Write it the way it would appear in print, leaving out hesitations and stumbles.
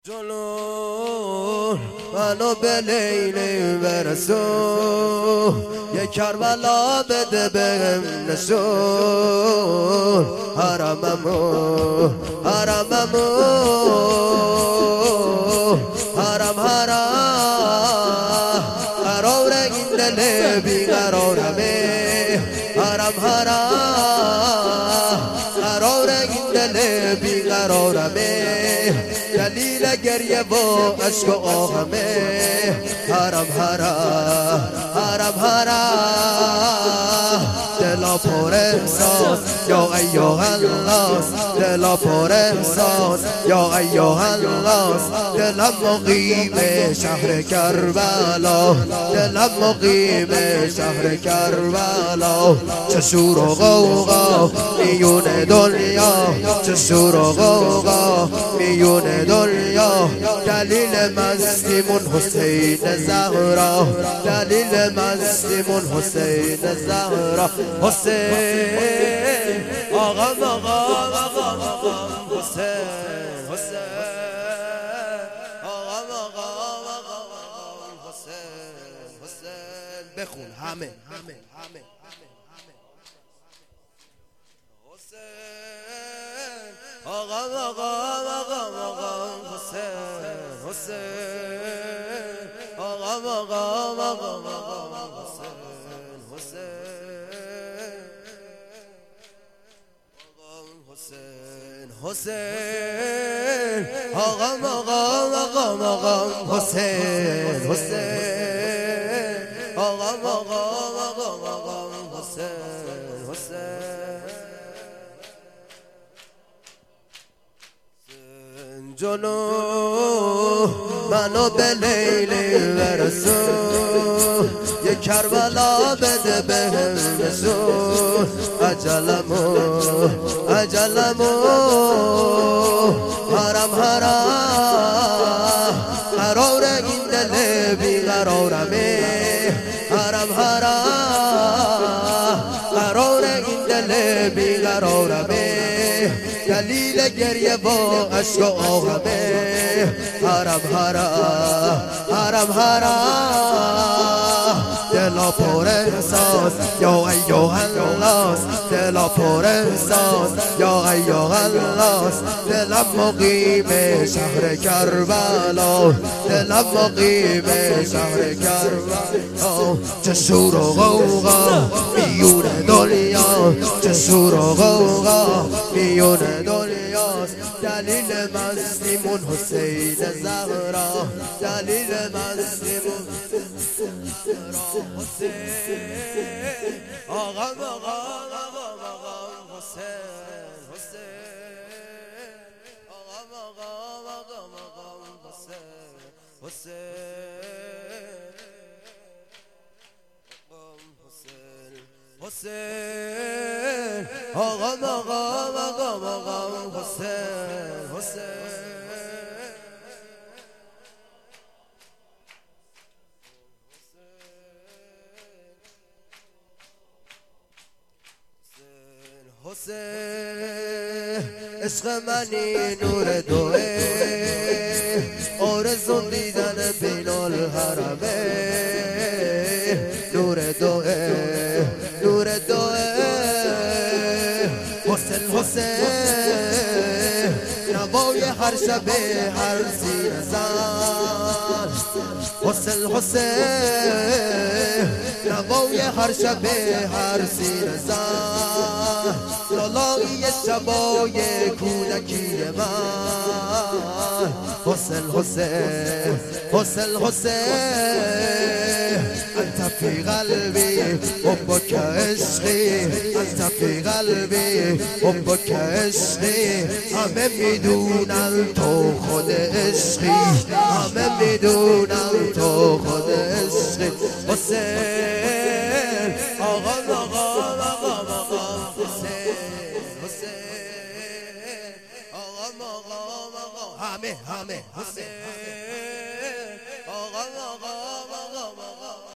جلون منو به لیل برسون یه کربلا بده بهم نشون حرممو حرممو حرم حرم قرار این دل بیقرارمه حرم حرم قرار این دل بیقرارمه دلیل گریه و عشق و آهمه حرم حرم حرم حرم دلا پر انسان یا ایها الناس دلا پر انسان یا ایها الناس دلم مقیم شهر کربلا دلم مقیم شهر کربلا چه شور و غوغا میون دنیا چه شور و غوغا میون دنیا دلیل مستیمون حسین زهرا دلیل مستیمون حسین زهرا حسین آقا حسین حسین آقا حسین بخون همه حسین آقا حسین حسین آقا حسین حسین آقا حسین حسین آقا حسین حسین جلو منو به لیل برسون یه کربلا بده بهم نشون عجلمو حرم حرم قرار این دل بیقرارمه حرم حرم قرار این دل بیقرارمه دلیل گریه و عشق و آهمه حرم حرم حرم حرم دلا پر انسان یا ایها الناس دلا پر انسان یا ایها الناس دلم مقیم شهر کربلا دلم مقیم شهر کربلا چه شور و غوغا میون دنیا چه شور و غوغا میون دنیاست دلیل مستیمون حسین زهرا دلیل مستیمون حسین آقا حسین حسین آقا حسین حسین آقا حسین حسین عشق منی نور دوه آرزو دیدن بین الحرمه نور دوه حسین نوای هر شب هر سینه زن حسین نوای هر شب هر سینه زن لالایی شبای کودکی من حسین انت فی قلبی حبک عشقی انت فی قلبی حبک عشقی همه میدونن تو خود عشقی همه میدونن تو خود عشقی حسین آقا حسین همه حسین